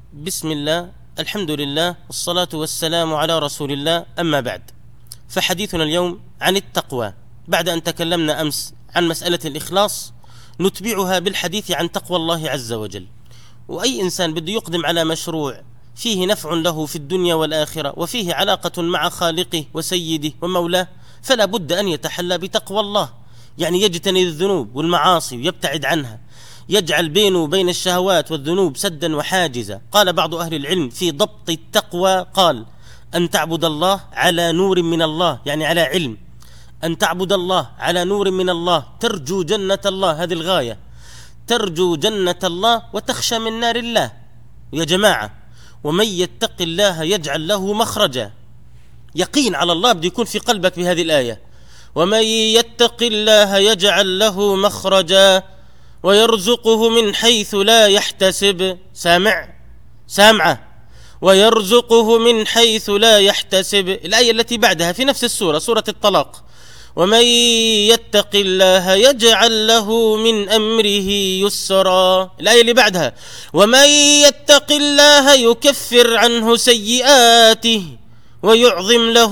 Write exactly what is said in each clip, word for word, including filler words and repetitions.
بسم الله، الحمد لله، والصلاة والسلام على رسول الله، أما بعد، فحديثنا اليوم عن التقوى. بعد أن تكلمنا أمس عن مسألة الإخلاص، نتبعها بالحديث عن تقوى الله عز وجل. وأي إنسان بده يقدم على مشروع فيه نفع له في الدنيا والآخرة، وفيه علاقة مع خالقه وسيده ومولاه، فلا بد أن يتحلى بتقوى الله، يعني يجتنب الذنوب والمعاصي ويبتعد عنها، يجعل بينه وبين الشهوات والذنوب سدا وحاجزا. قال بعض أهل العلم في ضبط التقوى، قال: أن تعبد الله على نور من الله، يعني على علم، أن تعبد الله على نور من الله، ترجو جنة الله، هذه الغاية، ترجو جنة الله وتخشى من نار الله. يا جماعة، ومن يتق الله يجعل له مخرجا. يقين على الله بده يكون في قلبك بهذه الآية: ومن يتق الله يجعل له مخرجا ويرزقه من حيث لا يحتسب. سامع سامعة ويرزقه من حيث لا يحتسب. الآية التي بعدها في نفس السورة، سورة الطلاق: ومن يتق الله يجعل له من أمره يسرا. الآية اللي بعدها: ومن يتق الله يكفر عنه سيئاته ويعظم له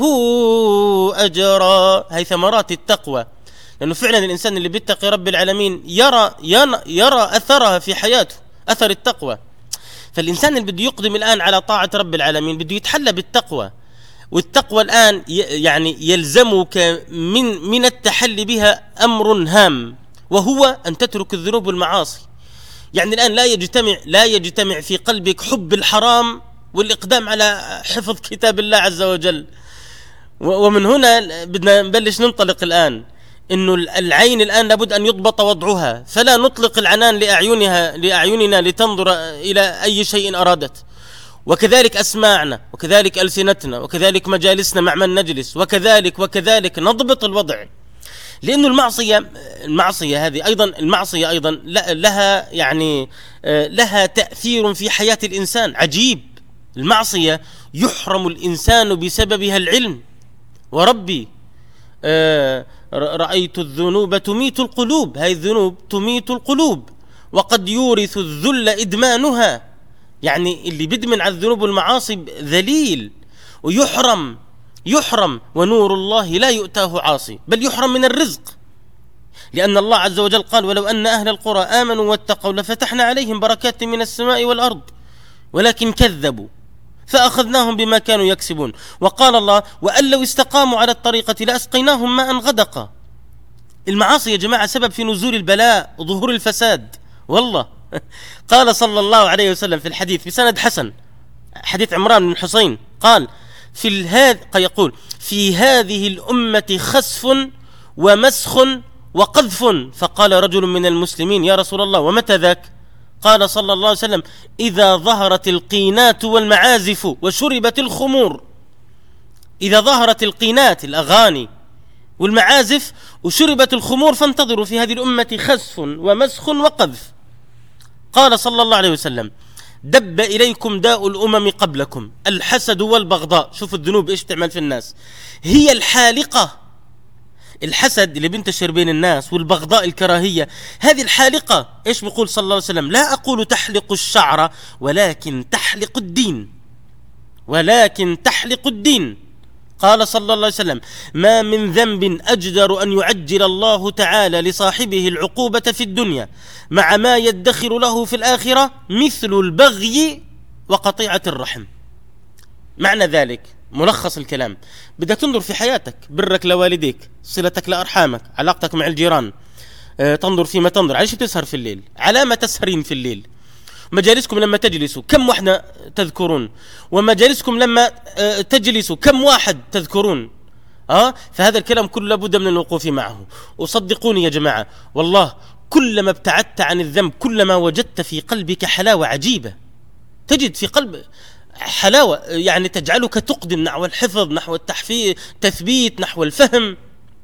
أجرا. هي ثمرات التقوى، لأنه فعلا الإنسان اللي بيتقي رب العالمين يرى يرى أثرها في حياته، أثر التقوى. فالإنسان اللي بده يقدم الآن على طاعة رب العالمين بده يتحلى بالتقوى، والتقوى الآن يعني يلزمك من من التحلي بها أمر هام، وهو أن تترك الذنوب والمعاصي. يعني الآن لا يجتمع لا يجتمع في قلبك حب الحرام والإقدام على حفظ كتاب الله عز وجل. ومن هنا بدنا نبلش ننطلق الآن، إنه العين الآن لابد أن يضبط وضعها، فلا نطلق العنان لأعينها لأعيننا لتنظر إلى أي شيء أرادت، وكذلك أسماعنا، وكذلك ألسنتنا، وكذلك مجالسنا مع من نجلس، وكذلك وكذلك نضبط الوضع. لأنه المعصية المعصية هذه أيضا المعصية أيضا لها يعني لها تأثير في حياة الإنسان عجيب. المعصية يحرم الإنسان بسببها العلم. وربي آه رأيت الذنوب تميت القلوب. هاي الذنوب تميت القلوب، وقد يورث الذل إدمانها. يعني اللي بدمن على الذنوب والمعاصي ذليل ويحرم يحرم ونور الله لا يؤتاه عاصي، بل يحرم من الرزق، لأن الله عز وجل قال: ولو أن أهل القرى آمنوا واتقوا لفتحنا عليهم بركات من السماء والأرض ولكن كذبوا فأخذناهم بما كانوا يكسبون. وقال الله: وأن لو استقاموا على الطريقة لأسقيناهم ماء غدقا. المعاصي يا جماعة سبب في نزول البلاء وظهور الفساد والله. قال صلى الله عليه وسلم في الحديث في سند حسن، حديث عمران بن حسين، قال: في الهذ يقول: في هذه الأمة خسف ومسخ وقذف. فقال رجل من المسلمين: يا رسول الله، ومتى ذاك؟ قال صلى الله عليه وسلم: إذا ظهرت القينات والمعازف وشربت الخمور. إذا ظهرت القينات، الأغاني والمعازف، وشربت الخمور، فانتظروا في هذه الأمة خسف ومسخ وقذف. قال صلى الله عليه وسلم: دب إليكم داء الأمم قبلكم، الحسد والبغضاء. شوف الذنوب إيش تعمل في الناس، هي الحالقة. الحسد اللي بينتشر بين الناس، والبغضاء الكراهية، هذه الحالقة. إيش بيقول صلى الله عليه وسلم؟ لا أقول تحلق الشعر ولكن تحلق الدين، ولكن تحلق الدين. قال صلى الله عليه وسلم: ما من ذنب أجدر أن يعجل الله تعالى لصاحبه العقوبة في الدنيا مع ما يدخر له في الآخرة مثل البغي وقطيعة الرحم. معنى ذلك، ملخص الكلام، بدك تنظر في حياتك، برك لوالديك، صلتك لأرحامك، علاقتك مع الجيران، أه تنظر فيما تنظر. على شو تسهر في الليل؟ على ما تسهرين في الليل؟ مجالسكم لما تجلسوا كم واحدة تذكرون؟ ومجالسكم لما أه تجلسوا كم واحد تذكرون؟ أه؟ فهذا الكلام كله لابد من الوقوف معه. وصدقوني يا جماعة والله، كلما ابتعدت عن الذنب كلما وجدت في قلبك حلاوة عجيبة. تجد في قلب حلاوة يعني تجعلك تقدم نحو الحفظ، نحو التحفيظ، تثبيت، نحو الفهم.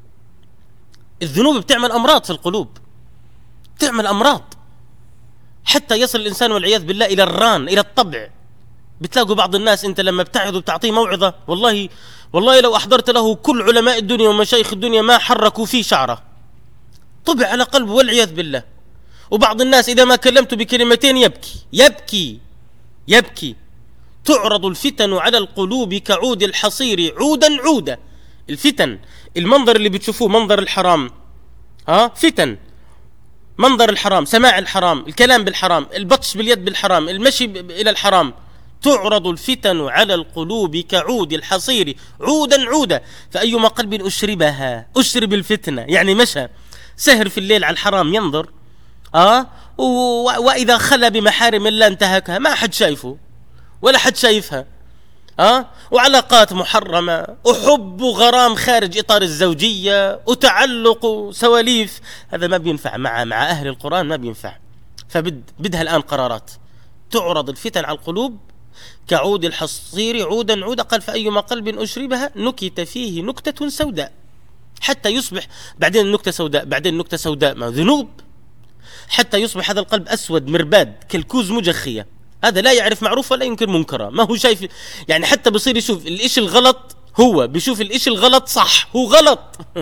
الذنوب بتعمل أمراض في القلوب، بتعمل أمراض حتى يصل الإنسان والعياذ بالله إلى الران، إلى الطبع. بتلاقوا بعض الناس أنت لما بتعظ وبتعطيه موعظة، والله والله لو أحضرت له كل علماء الدنيا ومشايخ الدنيا ما حركوا فيه شعره، طبع على قلبه والعياذ بالله. وبعض الناس إذا ما كلمته بكلمتين يبكي يبكي يبكي. تعرض الفتن على القلوب كعود الحصير عودا عودا. الفتن، المنظر اللي بتشوفوه منظر الحرام، ها فتن، منظر الحرام، سماع الحرام، الكلام بالحرام، البطش باليد بالحرام، المشي إلى الحرام. تعرض الفتن على القلوب كعود الحصير عودا عودا، فأيما قلب أشربها، أشرب الفتنة يعني مشى سهر في الليل على الحرام ينظر، آه وإذا خلى بمحارم الله انتهكها، ما حد شايفه ولا حد شايفها، آه وعلاقات محرمة، وحب وغرام خارج إطار الزوجية، وتعلق وسواليف. هذا ما بينفع مع مع أهل القرآن، ما بينفع. فبد بدها الآن قرارات. تعرض الفتن على القلوب كعود الحصير عودا عودا. قال فأيما قلب أشربها نكت فيه نكتة سوداء، حتى يصبح بعدين النكتة سوداء، بعدين النكتة سوداء، ما ذنوب، حتى يصبح هذا القلب أسود مرباد كالكوز مجخية. هذا لا يعرف معروف ولا ينكر منكرا، ما هو شايف يعني، حتى بصير يشوف الإشي الغلط هو بيشوف الإشي الغلط صح، هو غلط.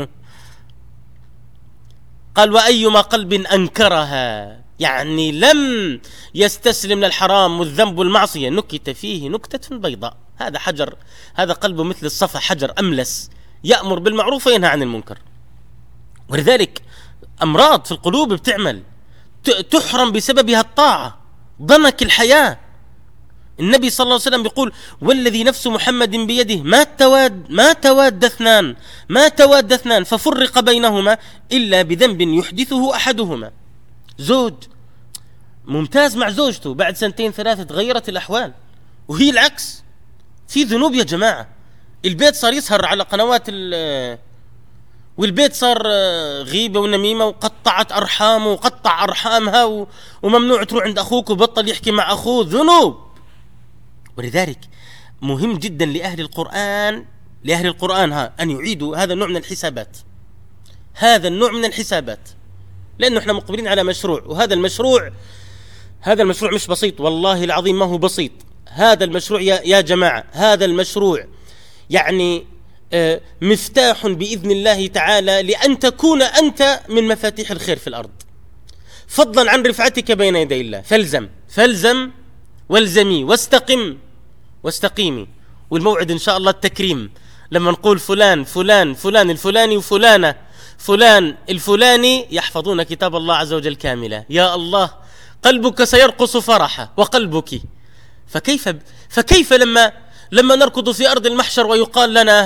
قال وأيما قلب أنكرها، يعني لم يستسلم للحرام والذنب والمعصية، نكت فيه نكتة بيضاء. هذا حجر، هذا قلبه مثل الصفا، حجر أملس يأمر بالمعروف وينهى عن المنكر. ولذلك أمراض في القلوب بتعمل، تحرم بسببها الطاعة، ضنك الحياة. النبي صلى الله عليه وسلم يقول والذي نفس محمد بيده ما تواد ما تواد اثنان ما تواد اثنان ففرق بينهما إلا بذنب يحدثه أحدهما. زوج ممتاز مع زوجته، بعد سنتين ثلاثة تغيرت الأحوال، وهي العكس. في ذنوب يا جماعة. البيت صار يسهر على قنوات ال والبيت صار غيبة ونميمة، وقطعت أرحامه وقطع أرحامها، وممنوع تروح عند أخوك، وبطل يحكي مع أخوه، ذنوب. ولذلك مهم جدا لأهل القرآن لأهل القرآن ها أن يعيدوا هذا النوع من الحسابات، هذا النوع من الحسابات، لأنه احنا مقبلين على مشروع، وهذا المشروع هذا المشروع مش بسيط، والله العظيم ما هو بسيط. هذا المشروع يا, يا جماعة، هذا المشروع يعني آه مفتاح بإذن الله تعالى لأن تكون أنت من مفاتيح الخير في الأرض، فضلا عن رفعتك بين يدي الله. فالزم فالزم والزمي واستقم واستقيمي. والموعد إن شاء الله التكريم، لما نقول فلان فلان فلان الفلاني وفلانة فلان الفلاني يحفظون كتاب الله عز وجل كاملة، يا الله قلبك سيرقص فرحة وقلبك. فكيف فكيف لما لما نركض في أرض المحشر ويقال لنا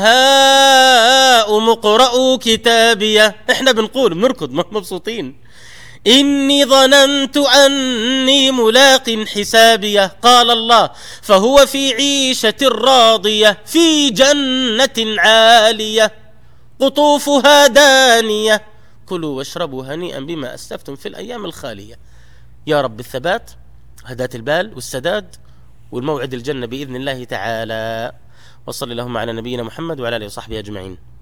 هاؤم اقرءوا كتابيه، احنا بنقول بنركض مبسوطين، إني ظننت أني ملاق حسابيه. قال الله فهو في عيشة راضية في جنة عالية قطوفها دانية كلوا واشربوا هنيئا بما أسلفتم في الأيام الخالية. يا رب الثبات، هداة البال والسداد، والموعد الجنة بإذن الله تعالى. وصلى اللهم على نبينا محمد وعلى آله وصحبه أجمعين.